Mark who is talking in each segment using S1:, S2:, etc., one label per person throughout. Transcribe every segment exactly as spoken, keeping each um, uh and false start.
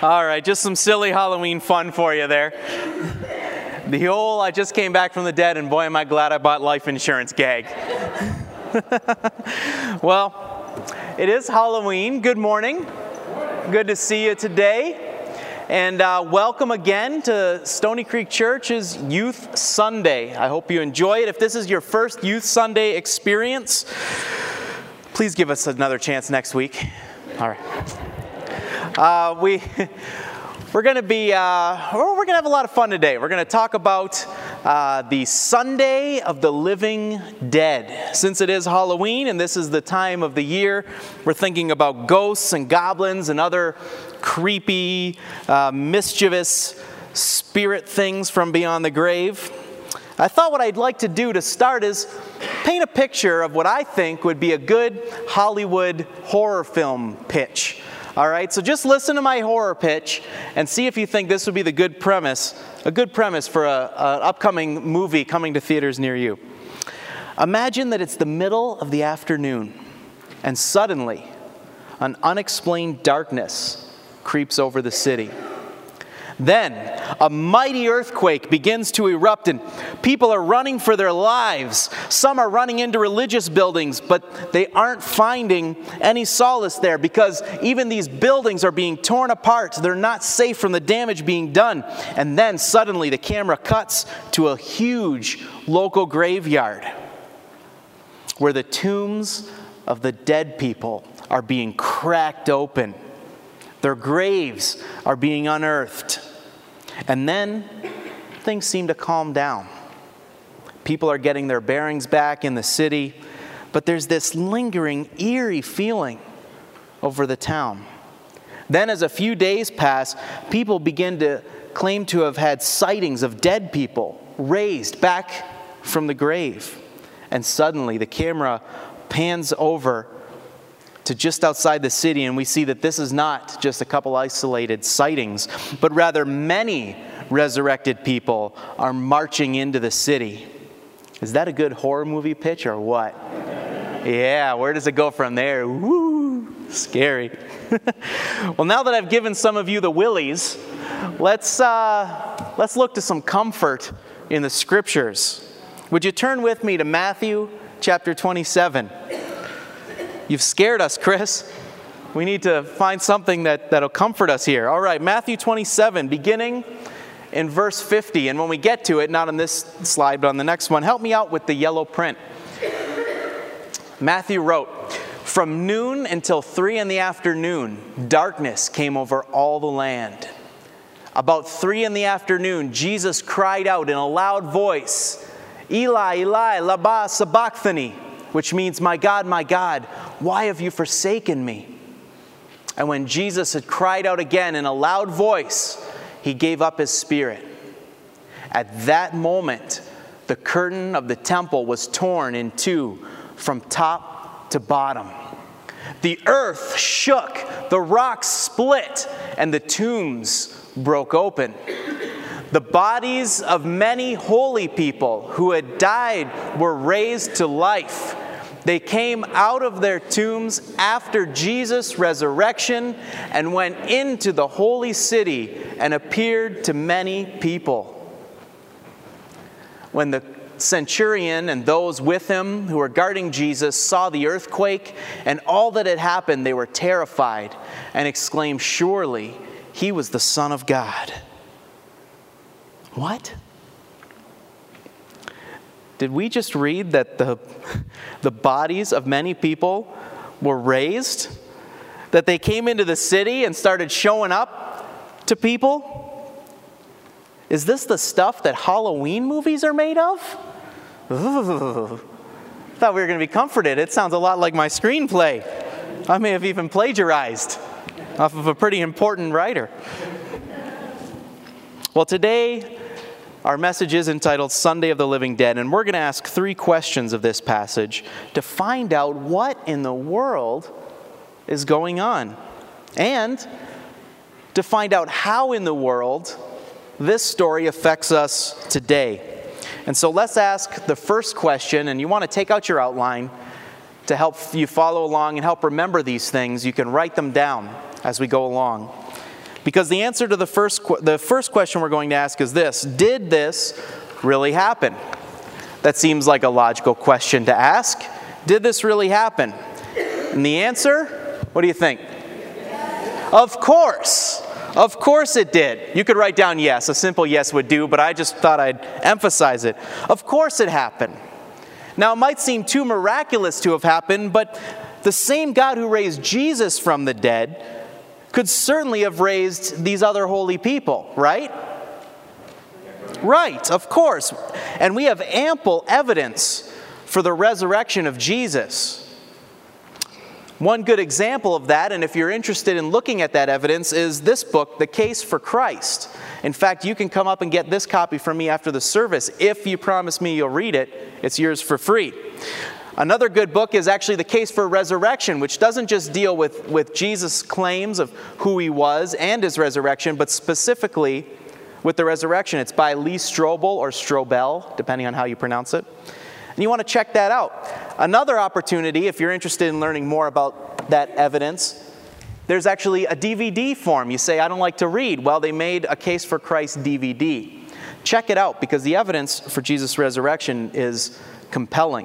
S1: All right, just some silly Halloween fun for you there. The old, I just came back from the dead, and boy, am I glad I bought life insurance gag. Well, it is Halloween. Good morning. Good to see you today. And uh, welcome again to Stony Creek Church's Youth Sunday. I hope you enjoy it. If this is your first Youth Sunday experience, please give us another chance next week. All right. Uh, we, we're going to be, uh, we're going to have a lot of fun today. We're going to talk about uh, the Sunday of the Living Dead. Since it is Halloween and this is the time of the year, we're thinking about ghosts and goblins and other creepy, uh, mischievous spirit things from beyond the grave. I thought what I'd like to do to start is paint a picture of what I think would be a good Hollywood horror film pitch. All right, so just listen to my horror pitch and see if you think this would be the good premise, a good premise for an upcoming movie coming to theaters near you. Imagine that it's the middle of the afternoon and suddenly an unexplained darkness creeps over the city. Then a mighty earthquake begins to erupt and people are running for their lives. Some are running into religious buildings, but they aren't finding any solace there because even these buildings are being torn apart. They're not safe from the damage being done. And then suddenly the camera cuts to a huge local graveyard where the tombs of the dead people are being cracked open. Their graves are being unearthed. And then things seem to calm down. People are getting their bearings back in the city, but there's this lingering, eerie feeling over the town. Then as a few days pass, people begin to claim to have had sightings of dead people raised back from the grave. And suddenly the camera pans over to just outside the city, and we see that this is not just a couple isolated sightings, but rather many resurrected people are marching into the city. Is that a good horror movie pitch or what? Yeah, where does it go from there? Woo, scary. Well, now that I've given some of you the willies, let's uh, let's look to some comfort in the scriptures. Would you turn with me to Matthew chapter twenty-seven? You've scared us, Chris. We need to find something that, that'll comfort us here. All right, Matthew twenty-seven, beginning in verse fifty. And when we get to it, not on this slide, but on the next one, help me out with the yellow print. Matthew wrote, "From noon until three in the afternoon, darkness came over all the land. About three in the afternoon, Jesus cried out in a loud voice, 'Eli, Eli, lama sabachthani,' which means, 'My God, my God, why have you forsaken me?' And when Jesus had cried out again in a loud voice, he gave up his spirit. At that moment, the curtain of the temple was torn in two from top to bottom. The earth shook, the rocks split, and the tombs broke open. The bodies of many holy people who had died were raised to life. They came out of their tombs after Jesus' resurrection and went into the holy city and appeared to many people. When the centurion and those with him who were guarding Jesus saw the earthquake and all that had happened, they were terrified and exclaimed, 'Surely he was the Son of God.'" What? Did we just read that the, the bodies of many people were raised? That they came into the city and started showing up to people? Is this the stuff that Halloween movies are made of? Ooh, thought we were going to be comforted. It sounds a lot like my screenplay. I may have even plagiarized off of a pretty important writer. Well, today our message is entitled Sunday of the Living Dead, and we're going to ask three questions of this passage to find out what in the world is going on, and to find out how in the world this story affects us today. And so let's ask the first question, and you want to take out your outline to help you follow along and help remember these things. You can write them down as we go along. Because the answer to the first, the first question we're going to ask is this: did this really happen? That seems like a logical question to ask. Did this really happen? And the answer, what do you think? Of course. Of course it did. You could write down yes. A simple yes would do, but I just thought I'd emphasize it. Of course it happened. Now, it might seem too miraculous to have happened, but the same God who raised Jesus from the dead could certainly have raised these other holy people, right? Right, of course. And we have ample evidence for the resurrection of Jesus. One good example of that, and if you're interested in looking at that evidence, is this book, The Case for Christ. In fact, you can come up and get this copy from me after the service. If you promise me you'll read it, it's yours for free. Another good book is actually The Case for Resurrection, which doesn't just deal with, with Jesus' claims of who he was and his resurrection, but specifically with the resurrection. It's by Lee Strobel, or Strobel, depending on how you pronounce it. And you want to check that out. Another opportunity, if you're interested in learning more about that evidence, there's actually a D V D form. You say, I don't like to read. Well, they made a Case for Christ D V D. Check it out, because the evidence for Jesus' resurrection is compelling.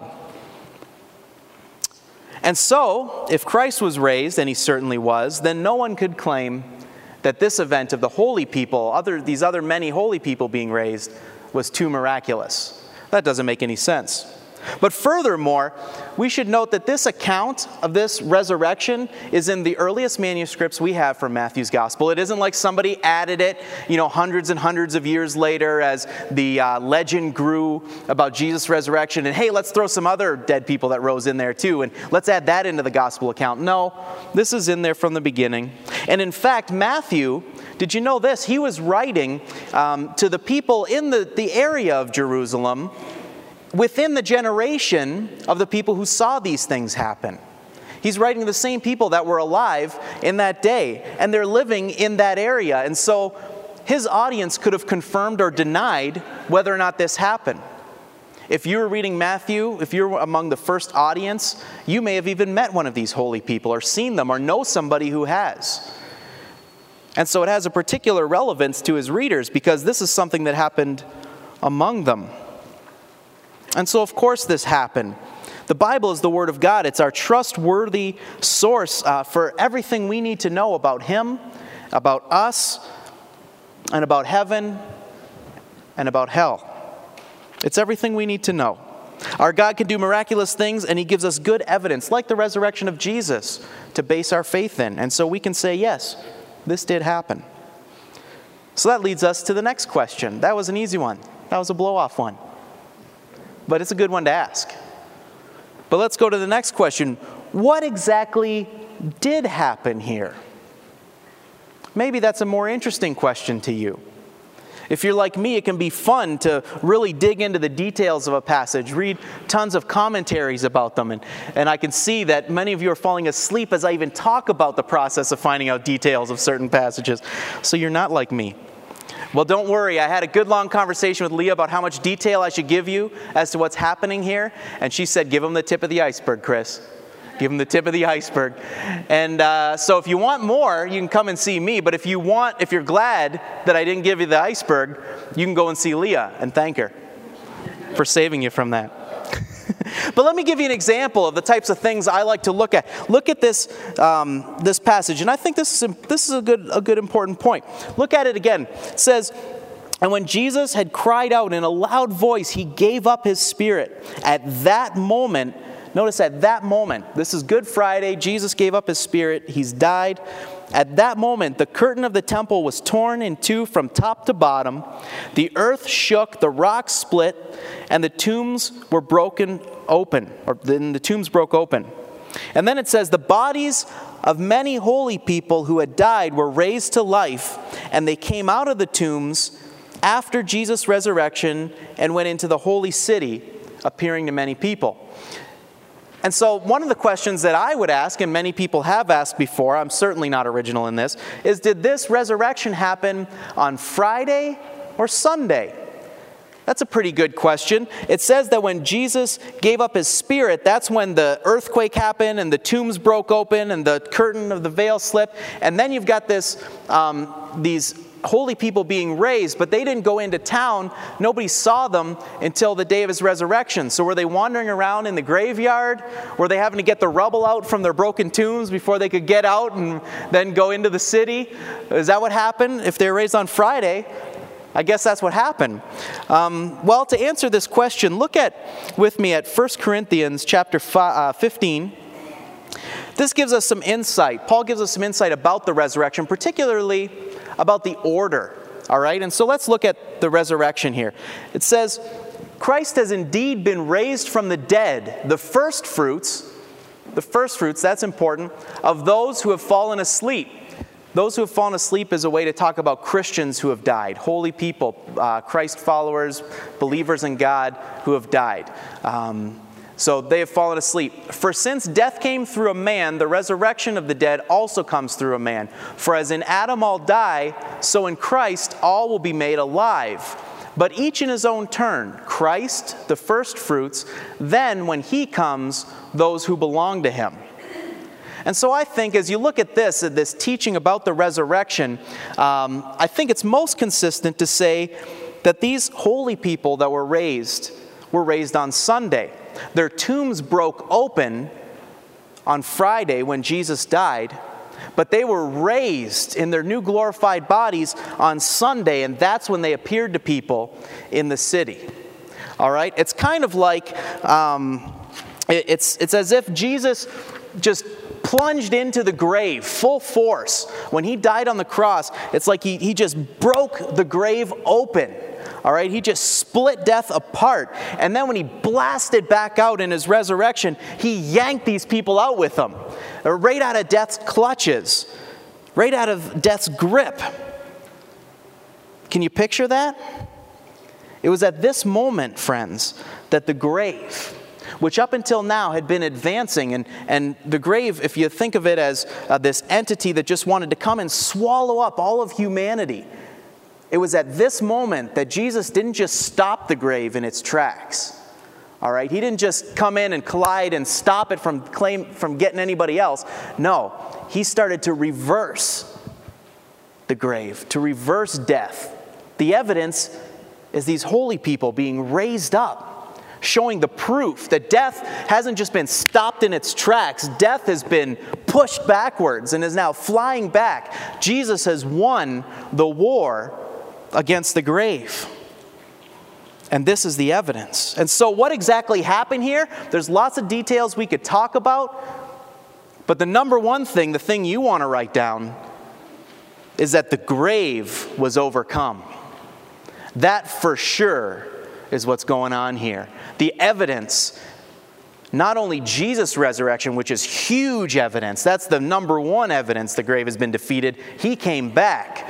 S1: And so, if Christ was raised, and he certainly was, then no one could claim that this event of the holy people, other, these other many holy people being raised, was too miraculous. That doesn't make any sense. But furthermore, we should note that this account of this resurrection is in the earliest manuscripts we have from Matthew's gospel. It isn't like somebody added it, you know, hundreds and hundreds of years later as the uh, legend grew about Jesus' resurrection. And hey, let's throw some other dead people that rose in there too, and let's add that into the gospel account. No, this is in there from the beginning. And in fact, Matthew, did you know this? He was writing um, to the people in the, the area of Jerusalem within the generation of the people who saw these things happen. He's writing to the same people that were alive in that day, and they're living in that area. And so his audience could have confirmed or denied whether or not this happened. If you were reading Matthew, if you're among the first audience, you may have even met one of these holy people or seen them or know somebody who has. And so it has a particular relevance to his readers because this is something that happened among them. And so, of course, this happened. The Bible is the Word of God. It's our trustworthy source uh, for everything we need to know about Him, about us, and about heaven, and about hell. It's everything we need to know. Our God can do miraculous things, and He gives us good evidence, like the resurrection of Jesus, to base our faith in. And so we can say, yes, this did happen. So that leads us to the next question. That was an easy one. That was a blow-off one. But it's a good one to ask. But let's go to the next question. What exactly did happen here? Maybe that's a more interesting question to you. If you're like me, it can be fun to really dig into the details of a passage, read tons of commentaries about them, and, and I can see that many of you are falling asleep as I even talk about the process of finding out details of certain passages. So you're not like me. Well, don't worry. I had a good long conversation with Leah about how much detail I should give you as to what's happening here. And she said, give them the tip of the iceberg, Chris. Give them the tip of the iceberg. And uh, so if you want more, you can come and see me. But if you want, if you're glad that I didn't give you the iceberg, you can go and see Leah and thank her for saving you from that. But let me give you an example of the types of things I like to look at. Look at this um, this passage, and I think this is this is a good a good important point. Look at it again. It says, "And when Jesus had cried out in a loud voice, he gave up his spirit. At that moment," notice at that moment, this is Good Friday. Jesus gave up his spirit. He's died. At that moment, the curtain of the temple was torn in two from top to bottom. The earth shook, the rocks split, and the tombs were broken open, or then the tombs broke open. And then it says, the bodies of many holy people who had died were raised to life, and they came out of the tombs after Jesus' resurrection and went into the holy city, appearing to many people. And so one of the questions that I would ask, and many people have asked before, I'm certainly not original in this, is did this resurrection happen on Friday or Sunday? That's a pretty good question. It says that when Jesus gave up his spirit, that's when the earthquake happened and the tombs broke open and the curtain of the veil slipped. And then you've got this, um, these holy people being raised, but they didn't go into town. Nobody saw them until the day of his resurrection. So were they wandering around in the graveyard? Were they having to get the rubble out from their broken tombs before they could get out and then go into the city? Is that what happened? If they were raised on Friday, I guess that's what happened. Um, well, to answer this question, look at with me at First Corinthians chapter fifteen. This gives us some insight. Paul gives us some insight about the resurrection, particularly about the order. All right? And so let's look at the resurrection here. It says, Christ has indeed been raised from the dead, the first fruits, the first fruits, that's important, of those who have fallen asleep. Those who have fallen asleep is a way to talk about Christians who have died, holy people, uh, Christ followers, believers in God who have died. Um, so they have fallen asleep. For since death came through a man, the resurrection of the dead also comes through a man. For as in Adam all die, so in Christ all will be made alive. But each in his own turn, Christ, the first fruits, then when he comes, those who belong to him. And so I think as you look at this, at this teaching about the resurrection, um, I think it's most consistent to say that these holy people that were raised were raised on Sunday. Their tombs broke open on Friday when Jesus died, but they were raised in their new glorified bodies on Sunday, and that's when they appeared to people in the city. All right? It's kind of like, um, it, it's, it's as if Jesus just plunged into the grave full force. When he died on the cross, it's like he, he just broke the grave open. All right, he just split death apart. And then when he blasted back out in his resurrection, he yanked these people out with him, right out of death's clutches, right out of death's grip. Can you picture that? It was at this moment, friends, that the grave, which up until now had been advancing, and, and the grave, if you think of it as uh, this entity that just wanted to come and swallow up all of humanity, it was at this moment that Jesus didn't just stop the grave in its tracks. All right, he didn't just come in and collide and stop it from claim from getting anybody else. No, he started to reverse the grave, to reverse death. The evidence is these holy people being raised up, showing the proof that death hasn't just been stopped in its tracks. Death has been pushed backwards and is now flying back. Jesus has won the war against the grave. And this is the evidence. And so what exactly happened here? There's lots of details we could talk about. But the number one thing, the thing you want to write down, is that the grave was overcome. That for sure is what's going on here. The evidence, not only Jesus' resurrection, which is huge evidence, that's the number one evidence the grave has been defeated. He came back.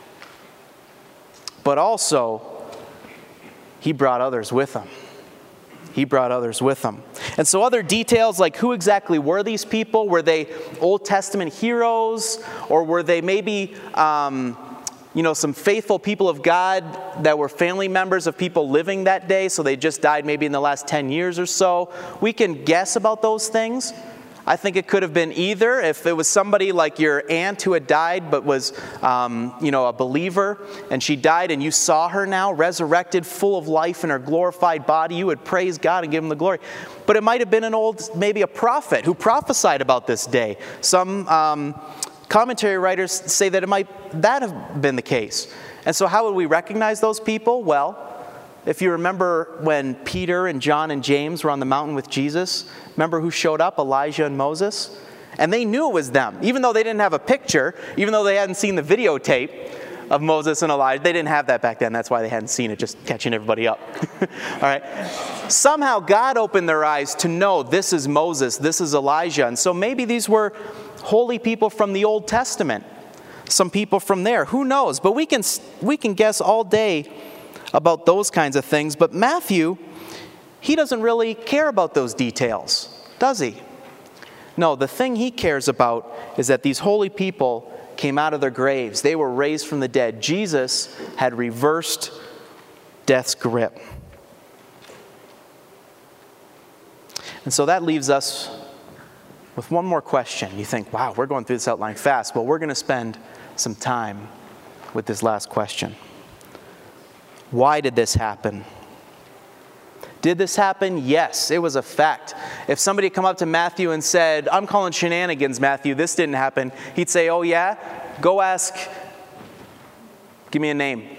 S1: But also, he brought others with him. He brought others with him. And so other details like who exactly were these people? Were they Old Testament heroes? Or were they maybe, um, you know, some faithful people of God that were family members of people living that day, so they just died maybe in the last ten years or so? We can guess about those things. I think it could have been either. If it was somebody like your aunt who had died but was, um, you know, a believer, and she died and you saw her now resurrected, full of life in her glorified body, you would praise God and give him the glory. But it might have been an old, maybe a prophet who prophesied about this day. Some um, commentary writers say that it might that have been the case. And so how would we recognize those people? Well, if you remember when Peter and John and James were on the mountain with Jesus, remember who showed up? Elijah and Moses? And they knew it was them. Even though they didn't have a picture, even though they hadn't seen the videotape of Moses and Elijah, they didn't have that back then. That's why they hadn't seen it, just catching everybody up. All right. Somehow God opened their eyes to know this is Moses, this is Elijah. And so maybe these were holy people from the Old Testament. Some people from there. Who knows? But we can we can guess all day about those kinds of things. But Matthew, he doesn't really care about those details, does he? No, the thing he cares about is that these holy people came out of their graves. They were raised from the dead. Jesus had reversed death's grip. And so that leaves us with one more question. You think, wow, we're going through this outline fast. Well, we're going to spend some time with this last question. Why did this happen? Did this happen? Yes, it was a fact. If somebody had come up to Matthew and said, I'm calling shenanigans, Matthew, this didn't happen, he'd say, oh yeah? Go ask, give me a name.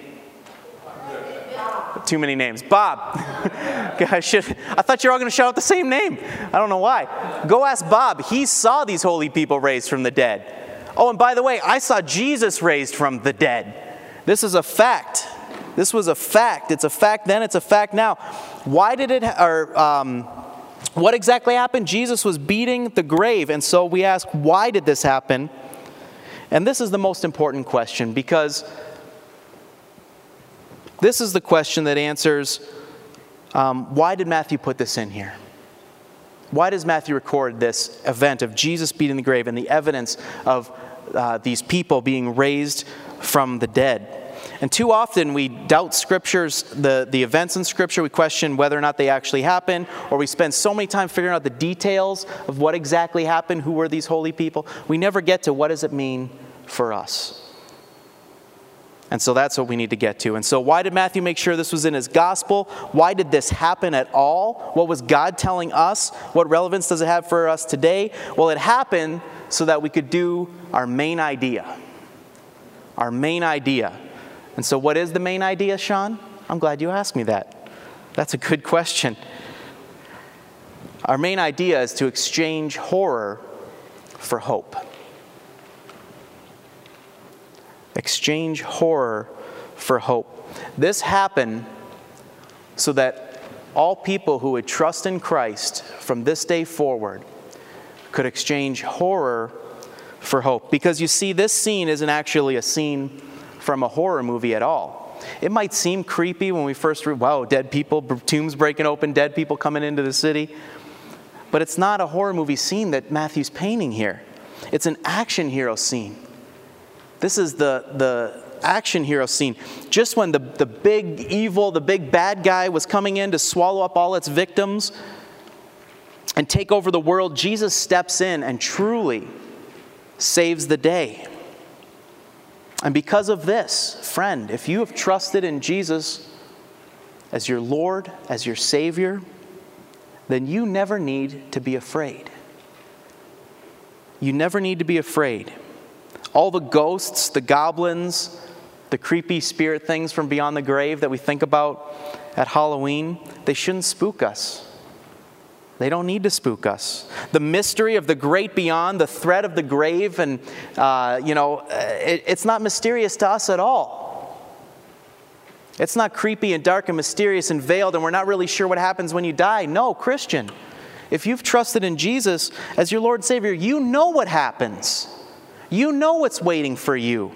S1: Too many names. Bob. I, should, I thought you were all going to shout out the same name. I don't know why. Go ask Bob. He saw these holy people raised from the dead. Oh, and by the way, I saw Jesus raised from the dead. This is a fact. This was a fact. It's a fact then, it's a fact now. Why did it, or um, what exactly happened? Jesus was beating the grave. And so we ask, why did this happen? And this is the most important question, because this is the question that answers, um, why did Matthew put this in here? Why does Matthew record this event of Jesus beating the grave and the evidence of uh, these people being raised from the dead? And too often we doubt scriptures, the, the events in Scripture. We question whether or not they actually happened, or we spend so many time figuring out the details of what exactly happened, who were these holy people. We never get to what does it mean for us. And so that's what we need to get to. And so why did Matthew make sure this was in his gospel? Why did this happen at all? What was God telling us? What relevance does it have for us today? Well, it happened so that we could do our main idea. Our main idea. And so what is the main idea, Sean? I'm glad you asked me that. That's a good question. Our main idea is to exchange horror for hope. Exchange horror for hope. This happened so that all people who would trust in Christ from this day forward could exchange horror for hope. Because you see, this scene isn't actually a scene from a horror movie at all. It might seem creepy when we first read, wow, dead people, tombs breaking open, dead people coming into the city. But it's not a horror movie scene that Matthew's painting here. It's an action hero scene. This is the, the action hero scene. Just when the, the big evil, the big bad guy was coming in to swallow up all its victims and take over the world, Jesus steps in and truly saves the day. And because of this, friend, if you have trusted in Jesus as your Lord, as your Savior, then you never need to be afraid. You never need to be afraid. All the ghosts, the goblins, the creepy spirit things from beyond the grave that we think about at Halloween, they shouldn't spook us. They don't need to spook us. The mystery of the great beyond, the threat of the grave, and, uh, you know, it, it's not mysterious to us at all. It's not creepy and dark and mysterious and veiled, and we're not really sure what happens when you die. No, Christian, if you've trusted in Jesus as your Lord and Savior, you know what happens. You know what's waiting for you.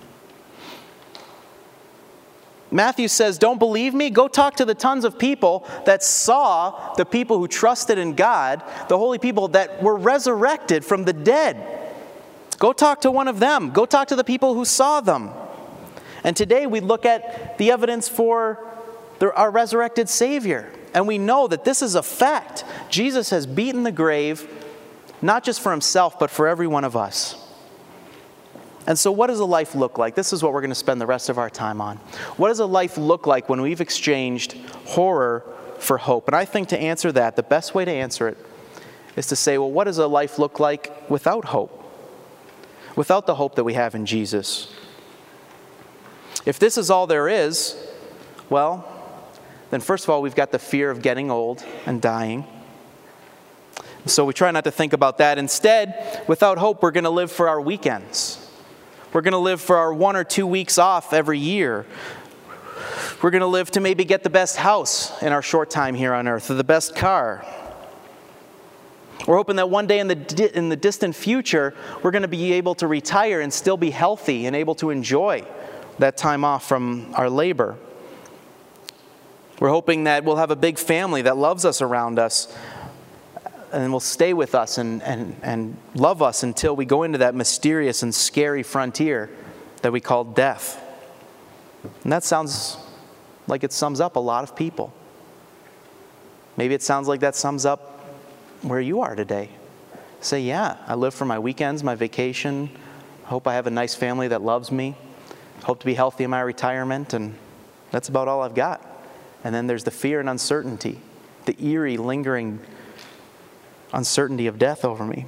S1: Matthew says, don't believe me? Go talk to the tons of people that saw the people who trusted in God, the holy people that were resurrected from the dead. Go talk to one of them. Go talk to the people who saw them. And today we look at the evidence for the, our resurrected Savior. And we know that this is a fact. Jesus has beaten the grave, not just for himself, but for every one of us. And so what does a life look like? This is what we're going to spend the rest of our time on. What does a life look like when we've exchanged horror for hope? And I think to answer that, the best way to answer it is to say, well, what does a life look like without hope? Without the hope that we have in Jesus? If this is all there is, well, then first of all, we've got the fear of getting old and dying. So we try not to think about that. Instead, without hope, we're going to live for our weekends. We're going to live for our one or two weeks off every year. We're going to live to maybe get the best house in our short time here on earth, or the best car. We're hoping that one day in the di- in the distant future, we're going to be able to retire and still be healthy and able to enjoy that time off from our labor. We're hoping that we'll have a big family that loves us around us and will stay with us and, and, and love us until we go into that mysterious and scary frontier that we call death. And that sounds like it sums up a lot of people. Maybe it sounds like that sums up where you are today. Say, yeah, I live for my weekends, my vacation. I hope I have a nice family that loves me. Hope to be healthy in my retirement, and that's about all I've got. And then there's the fear and uncertainty, the eerie, lingering uncertainty of death over me.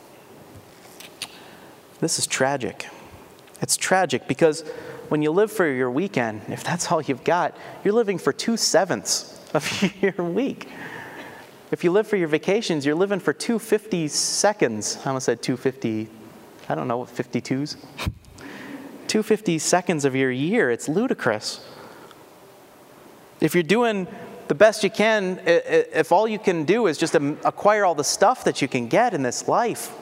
S1: This is tragic. It's tragic because when you live for your weekend, if that's all you've got, you're living for two-sevenths of your week. If you live for your vacations, you're living for two hundred fifty seconds. I almost said two hundred fifty, I don't know, what, fifty-twos? two hundred fifty seconds of your year. It's ludicrous. If you're doing the best you can, if all you can do is just acquire all the stuff that you can get in this life,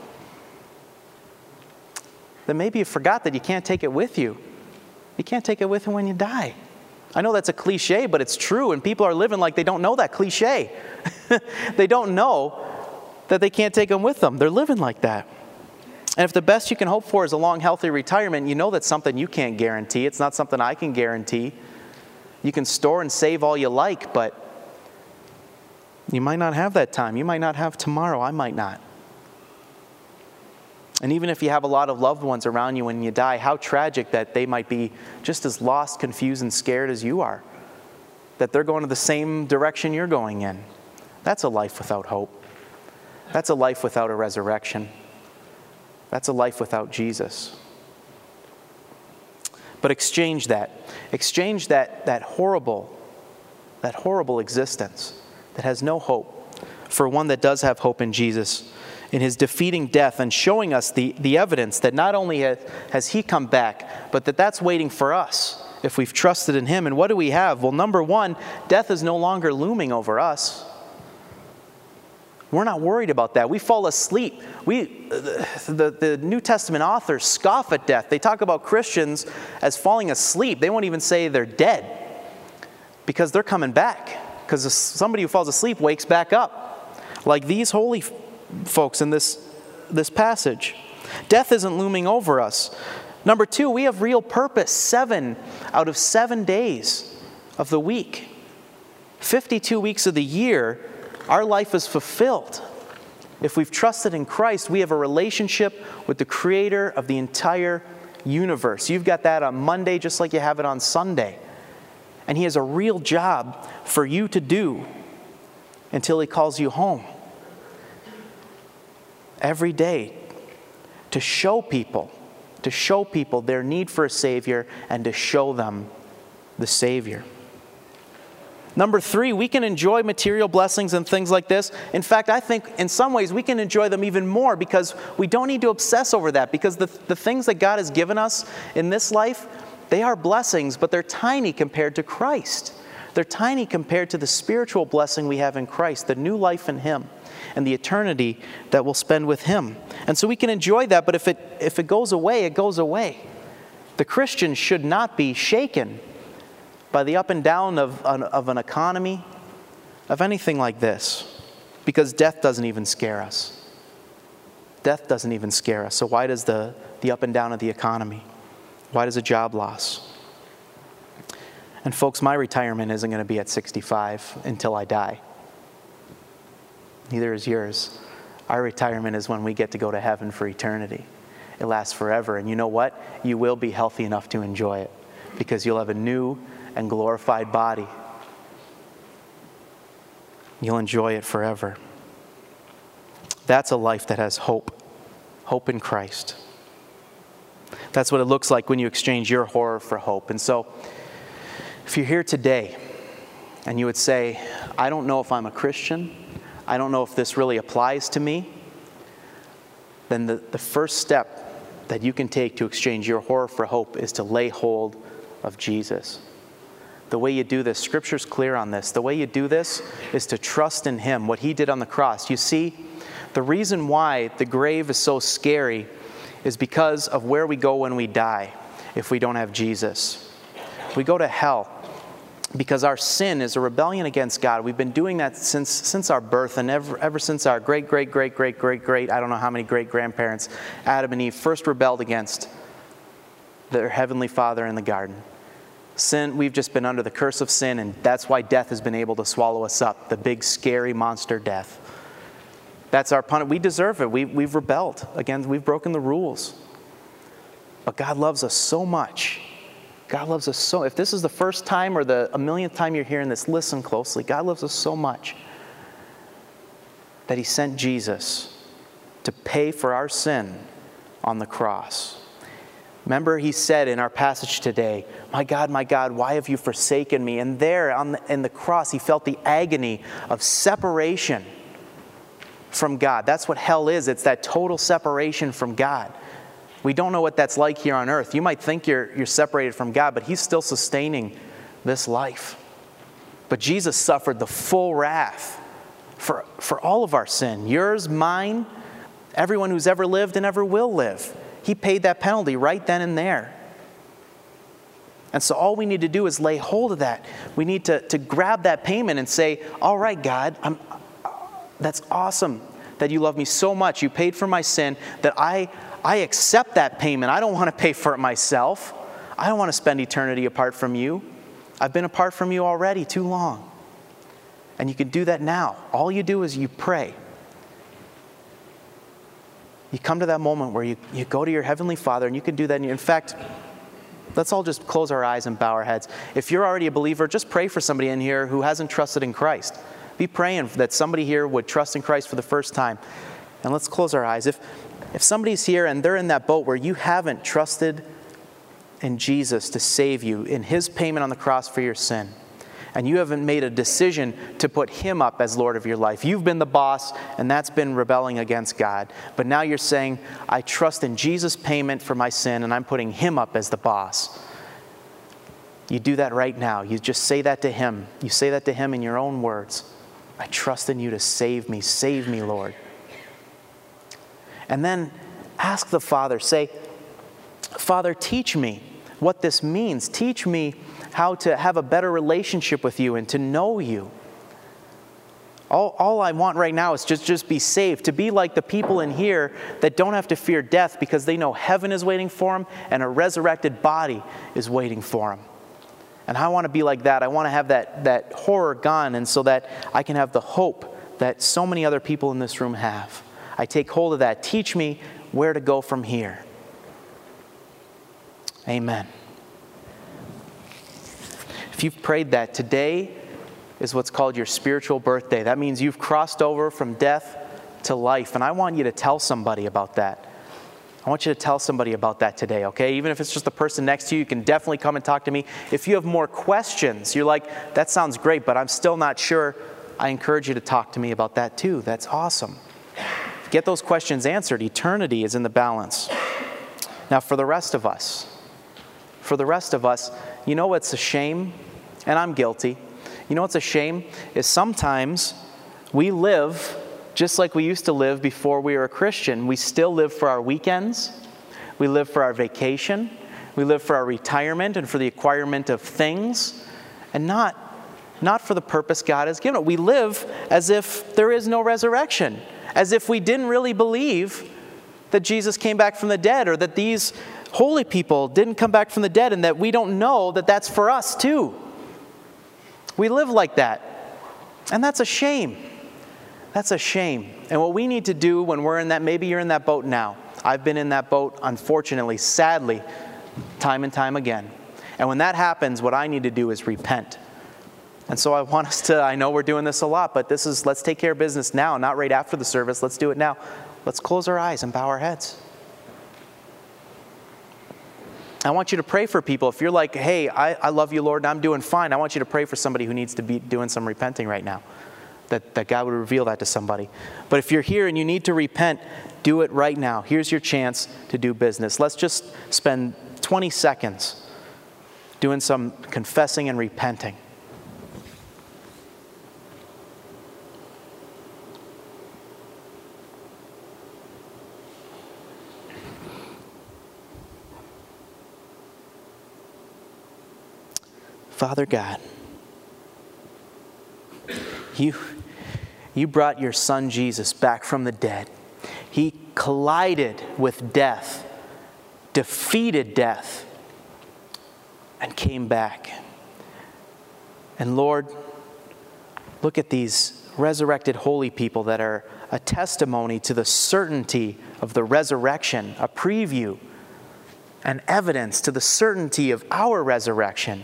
S1: then maybe you forgot that you can't take it with you. You can't take it with you when you die. I know that's a cliche, but it's true, and people are living like they don't know that cliche. They don't know that they can't take them with them. They're living like that. And if the best you can hope for is a long, healthy retirement, you know that's something you can't guarantee. It's not something I can guarantee. You can store and save all you like, but you might not have that time. You might not have tomorrow. I might not. And even if you have a lot of loved ones around you when you die, how tragic that they might be just as lost, confused, and scared as you are. That they're going to the same direction you're going in. That's a life without hope. That's a life without a resurrection. That's a life without Jesus. But exchange that. Exchange that, that horrible, that horrible existence that has no hope for one that does have hope in Jesus, in his defeating death and showing us the, the evidence that not only has, has he come back, but that that's waiting for us if we've trusted in him. And what do we have? Well, number one, death is no longer looming over us. We're not worried about that. We fall asleep. We, the, the New Testament authors scoff at death. They talk about Christians as falling asleep. They won't even say they're dead because they're coming back. Because somebody who falls asleep wakes back up. Like these holy folks in this, this passage. Death isn't looming over us. Number two, we have real purpose. Seven out of seven days of the week. fifty-two weeks of the year, our life is fulfilled. If we've trusted in Christ, we have a relationship with the Creator of the entire universe. You've got that on Monday just like you have it on Sunday. And He has a real job for you to do until He calls you home. Every day to show people, to show people their need for a Savior and to show them the Savior. Number three, we can enjoy material blessings and things like this. In fact, I think in some ways we can enjoy them even more because we don't need to obsess over that, because the, the things that God has given us in this life, they are blessings, but they're tiny compared to Christ. They're tiny compared to the spiritual blessing we have in Christ, the new life in Him, and the eternity that we'll spend with Him. And so we can enjoy that, but if it if it goes away, it goes away. The Christian should not be shaken by the up and down of, of an economy, of anything like this, because death doesn't even scare us. Death doesn't even scare us. So why does the, the up and down of the economy? Why does a job loss? And folks, my retirement isn't going to be at sixty-five until I die. Neither is yours. Our retirement is when we get to go to heaven for eternity. It lasts forever. And you know what? You will be healthy enough to enjoy it because you'll have a new and glorified body. You'll enjoy it forever. That's a life that has hope. Hope in Christ. That's what it looks like when you exchange your horror for hope. And so, if you're here today and you would say, I don't know if I'm a Christian, I don't know if this really applies to me, then the, the first step that you can take to exchange your horror for hope is to lay hold of Jesus. The way you do this, Scripture's clear on this. The way you do this is to trust in Him, what He did on the cross. You see, the reason why the grave is so scary is because of where we go when we die if we don't have Jesus. We go to hell because our sin is a rebellion against God. We've been doing that since since our birth, and ever, ever since our great, great, great, great, great, great, I don't know how many great-grandparents, Adam and Eve, first rebelled against their Heavenly Father in the garden. Sin, we've just been under the curse of sin, and that's why death has been able to swallow us up, the big, scary monster death. That's our punishment. We deserve it. We, we've rebelled. Again, we've broken the rules. But God loves us so much. God loves us so, if this is the first time or the a millionth time you're hearing this, listen closely. God loves us so much that he sent Jesus to pay for our sin on the cross. Remember, he said in our passage today, "My God, my God, why have you forsaken me?" And there on the, in the cross, he felt the agony of separation from God. That's what hell is. It's that total separation from God. We don't know what that's like here on earth. You might think you're, you're separated from God, but he's still sustaining this life. But Jesus suffered the full wrath for, for all of our sin. Yours, mine, everyone who's ever lived and ever will live. He paid that penalty right then and there. And so all we need to do is lay hold of that. We need to, to grab that payment and say, all right, God, I'm, that's awesome that you love me so much. You paid for my sin, that I, I accept that payment. I don't want to pay for it myself. I don't want to spend eternity apart from you. I've been apart from you already too long. And you can do that now. All you do is you pray. You come to that moment where you, you go to your Heavenly Father, and you can do that. In fact, let's all just close our eyes and bow our heads. If you're already a believer, just pray for somebody in here who hasn't trusted in Christ. Be praying that somebody here would trust in Christ for the first time. And let's close our eyes. If, if somebody's here and they're in that boat where you haven't trusted in Jesus to save you, in his payment on the cross for your sin, and you haven't made a decision to put him up as Lord of your life. You've been the boss, and that's been rebelling against God. But now you're saying, I trust in Jesus' payment for my sin, and I'm putting him up as the boss. You do that right now. You just say that to him. You say that to him in your own words. I trust in you to save me. Save me, Lord. And then ask the Father. Say, Father, teach me what this means. Teach me how to have a better relationship with you and to know you. All, all I want right now is just, just be saved, to be like the people in here that don't have to fear death because they know heaven is waiting for them and a resurrected body is waiting for them. And I want to be like that. I want to have that, that horror gone, and so that I can have the hope that so many other people in this room have. I take hold of that. Teach me where to go from here. Amen. If you've prayed that, today is what's called your spiritual birthday. That means you've crossed over from death to life. And I want you to tell somebody about that. I want you to tell somebody about that today, okay? Even if it's just the person next to you, you can definitely come and talk to me. If you have more questions, you're like, that sounds great, but I'm still not sure, I encourage you to talk to me about that too. That's awesome. Get those questions answered. Eternity is in the balance. Now, for the rest of us, for the rest of us, you know what's a shame? And I'm guilty. You know what's a shame? Is sometimes we live just like we used to live before we were a Christian. We still live for our weekends. We live for our vacation. We live for our retirement and for the acquirement of things. And not, not for the purpose God has given it. We live as if there is no resurrection. As if we didn't really believe that Jesus came back from the dead, or that these holy people didn't come back from the dead, and that we don't know that that's for us too. We live like that. And that's a shame. That's a shame. And what we need to do when we're in that, maybe you're in that boat now. I've been in that boat, unfortunately, sadly, time and time again. And when that happens, what I need to do is repent. And so I want us to, I know we're doing this a lot, but this is, let's take care of business now, not right after the service. Let's do it now. Let's close our eyes and bow our heads. I want you to pray for people. If you're like, hey, I, I love you, Lord, and I'm doing fine, I want you to pray for somebody who needs to be doing some repenting right now. That, that God would reveal that to somebody. But if you're here and you need to repent, do it right now. Here's your chance to do business. Let's just spend twenty seconds doing some confessing and repenting. Father God, you, you brought your son Jesus back from the dead. He collided with death, defeated death, and came back. And Lord, look at these resurrected holy people that are a testimony to the certainty of the resurrection, a preview, an evidence to the certainty of our resurrection.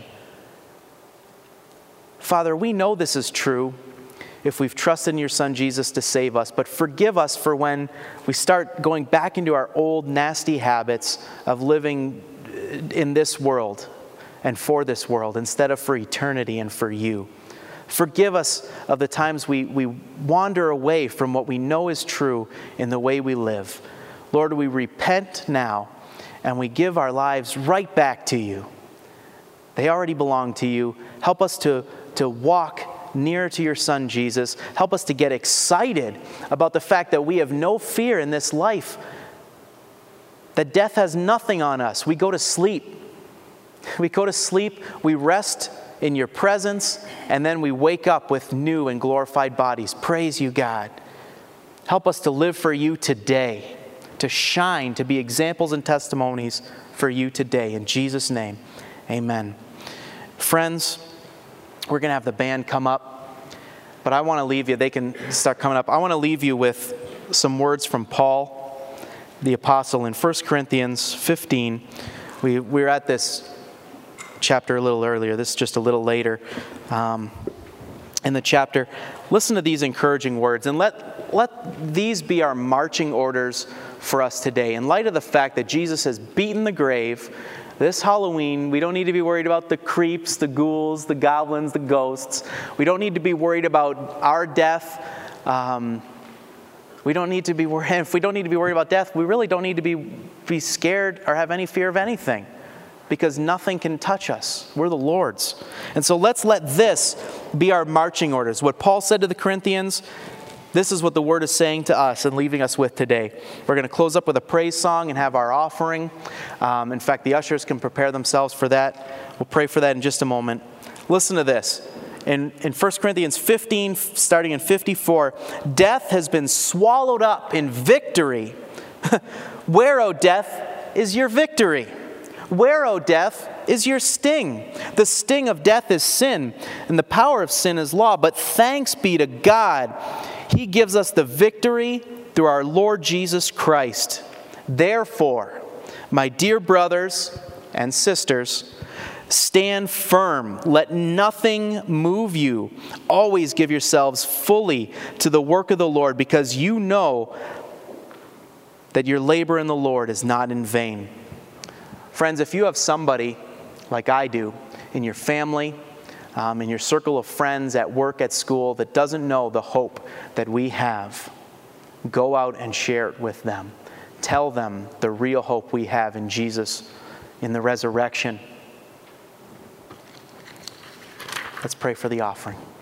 S1: Father, we know this is true if we've trusted in your Son Jesus to save us, but forgive us for when we start going back into our old nasty habits of living in this world and for this world instead of for eternity and for you. Forgive us of the times we, we wander away from what we know is true in the way we live. Lord, we repent now and we give our lives right back to you. They already belong to you. Help us to, to walk near to your Son, Jesus. Help us to get excited about the fact that we have no fear in this life, that death has nothing on us. We go to sleep. We go to sleep, we rest in your presence, and then we wake up with new and glorified bodies. Praise you, God. Help us to live for you today, to shine, to be examples and testimonies for you today. In Jesus' name, amen. Friends, we're going to have the band come up, but I want to leave you. They can start coming up. I want to leave you with some words from Paul, the apostle, in First Corinthians fifteen. We, we're at this chapter a little earlier. This is just a little later um, in the chapter. Listen to these encouraging words, and let, let these be our marching orders for us today. In light of the fact that Jesus has beaten the grave, this Halloween, we don't need to be worried about the creeps, the ghouls, the goblins, the ghosts. We don't need to be worried about our death. Um, we don't need to be worried. If we don't need to be worried about death, we really don't need to be, be scared or have any fear of anything, because nothing can touch us. We're the Lord's. And so let's let this be our marching orders. What Paul said to the Corinthians, this is what the Word is saying to us and leaving us with today. We're going to close up with a praise song and have our offering. Um, in fact, the ushers can prepare themselves for that. We'll pray for that in just a moment. Listen to this. In, in First Corinthians fifteen, starting in fifty-four, death has been swallowed up in victory. Where, O death, is your victory? Where, O death, is your sting? The sting of death is sin, and the power of sin is law. But thanks be to God, He gives us the victory through our Lord Jesus Christ. Therefore, my dear brothers and sisters, stand firm. Let nothing move you. Always give yourselves fully to the work of the Lord, because you know that your labor in the Lord is not in vain. Friends, if you have somebody, like I do, in your family, um, in your circle of friends, at work, at school, that doesn't know the hope that we have, go out and share it with them. Tell them the real hope we have in Jesus, in the resurrection. Let's pray for the offering.